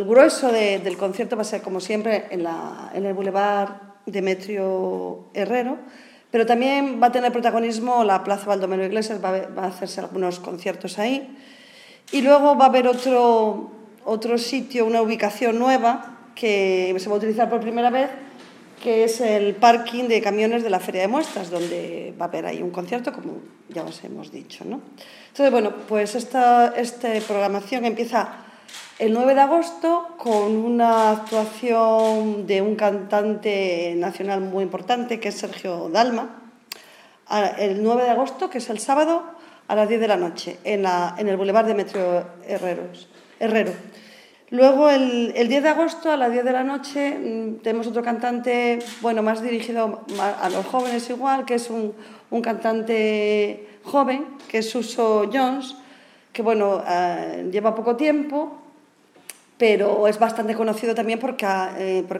grueso del concierto va a ser, como siempre, en el Boulevard Demetrio Herrero, pero también va a tener protagonismo la Plaza Baldomero Iglesias, va a hacerse algunos conciertos ahí. Y luego va a haber otro sitio, una ubicación nueva que se va a utilizar por primera vez, que es el parking de camiones de la Feria de Muestras, donde va a haber ahí un concierto, como ya os hemos dicho, ¿no? Entonces, bueno, pues esta programación empieza el 9 de agosto con una actuación de un cantante nacional muy importante, que es Sergio Dalma, el 9 de agosto, que es el sábado, a las 10 de la noche, en el Boulevard Demetrio Herrero. Luego, el 10 de agosto, a las 10 de la noche, tenemos otro cantante, bueno, más dirigido a los jóvenes igual, que es un cantante joven, que es Suso Jones, que, bueno, lleva poco tiempo, pero es bastante conocido también porque ha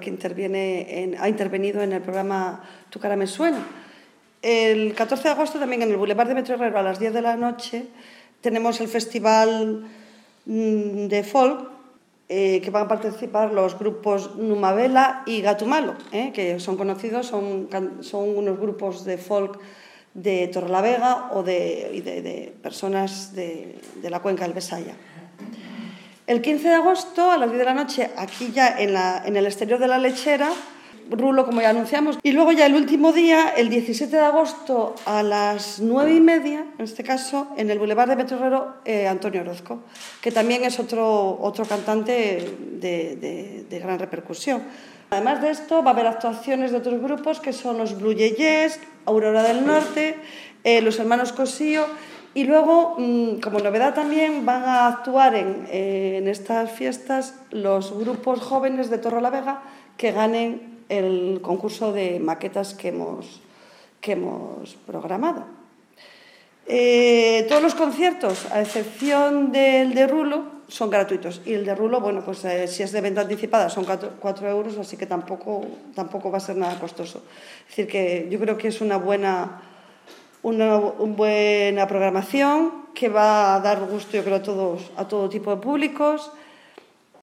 intervenido en el programa Tu cara me suena. El 14 de agosto, también en el Boulevard Demetrio Herrero, a las 10 de la noche, tenemos el festival de folk, que van a participar los grupos Numavela y Gatumalo, que son conocidos, son unos grupos de folk de Torrelavega o de personas de la cuenca del Besaya. El 15 de agosto, a las 10 de la noche, aquí ya en el exterior de la lechera, Rulo, como ya anunciamos. Y luego ya el último día, el 17 de agosto, a las 9:30, en este caso, en el Boulevard de Demetrio Herrero, Antonio Orozco, que también es otro cantante de gran repercusión. Además de esto, va a haber actuaciones de otros grupos, que son los Blue Yeyes, Aurora del Norte, los Hermanos Cosío. Y luego, como novedad también, van a actuar en estas fiestas los grupos jóvenes de Torrelavega que ganen el concurso de maquetas que hemos programado. Todos los conciertos, a excepción del de Rulo, son gratuitos. Y el de Rulo, bueno, pues si es de venta anticipada son 4 euros, así que tampoco va a ser nada costoso. Es decir, que yo creo que es una buena programación que va a dar gusto, yo creo, a todo tipo de públicos.